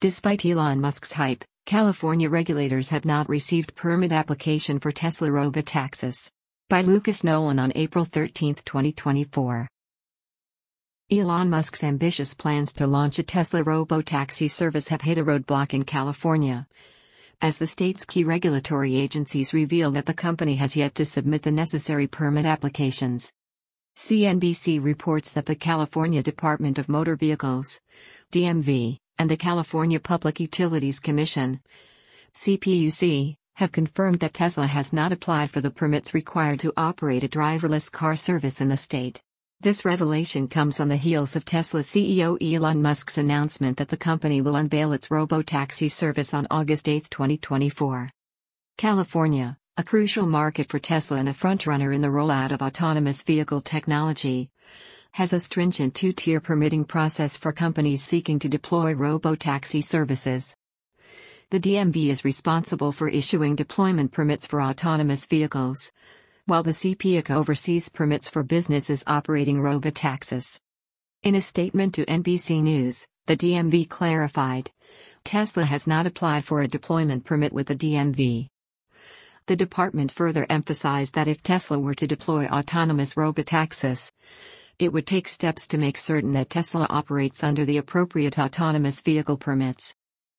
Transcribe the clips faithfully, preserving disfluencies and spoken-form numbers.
Despite Elon Musk's hype, California regulators have not received permit application for Tesla Robotaxis. By Lucas Nolan on April thirteenth, twenty twenty-four. Elon Musk's ambitious plans to launch a Tesla Robotaxi service have hit a roadblock in California, as the state's key regulatory agencies reveal that the company has yet to submit the necessary permit applications. C N B C reports that the California Department of Motor Vehicles, D M V, and the California Public Utilities Commission, C P U C, have confirmed that Tesla has not applied for the permits required to operate a driverless car service in the state. This revelation comes on the heels of Tesla C E O Elon Musk's announcement that the company will unveil its robotaxi service on August eighth, twenty twenty-four. California, a crucial market for Tesla and a frontrunner in the rollout of autonomous vehicle technology, has a stringent two-tier permitting process for companies seeking to deploy robotaxi services. The D M V is responsible for issuing deployment permits for autonomous vehicles, while the C P U C oversees permits for businesses operating robotaxis. In a statement to N B C News, the D M V clarified, Tesla has not applied for a deployment permit with the D M V. The department further emphasized that if Tesla were to deploy autonomous robotaxis, it would take steps to make certain that Tesla operates under the appropriate autonomous vehicle permits.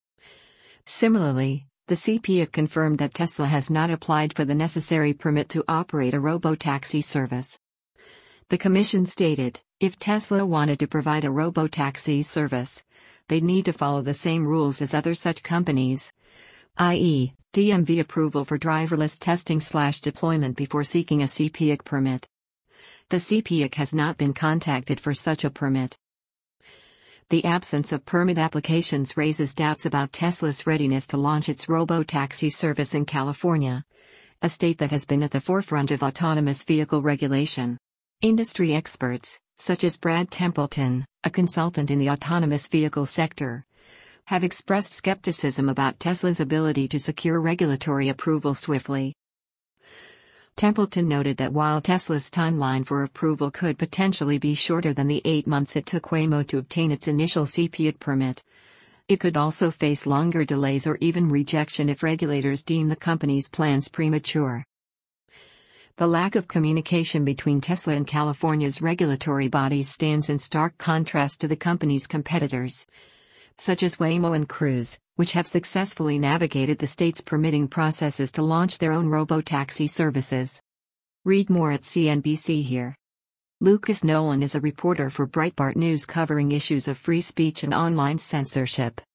Similarly, the C P U C confirmed that Tesla has not applied for the necessary permit to operate a robotaxi service. The commission stated, if Tesla wanted to provide a robotaxi service, they'd need to follow the same rules as other such companies, that is, D M V approval for driverless testing slash deployment before seeking a C P U C permit. The C P U C has not been contacted for such a permit. The absence of permit applications raises doubts about Tesla's readiness to launch its robotaxi service in California, a state that has been at the forefront of autonomous vehicle regulation. Industry experts, such as Brad Templeton, a consultant in the autonomous vehicle sector, have expressed skepticism about Tesla's ability to secure regulatory approval swiftly. Templeton noted that while Tesla's timeline for approval could potentially be shorter than the eight months it took Waymo to obtain its initial C P U C permit, it could also face longer delays or even rejection if regulators deem the company's plans premature. The lack of communication between Tesla and California's regulatory bodies stands in stark contrast to the company's competitors, such as Waymo and Cruise, which have successfully navigated the state's permitting processes to launch their own robotaxi services. Read more at C N B C here. Lucas Nolan is a reporter for Breitbart News covering issues of free speech and online censorship.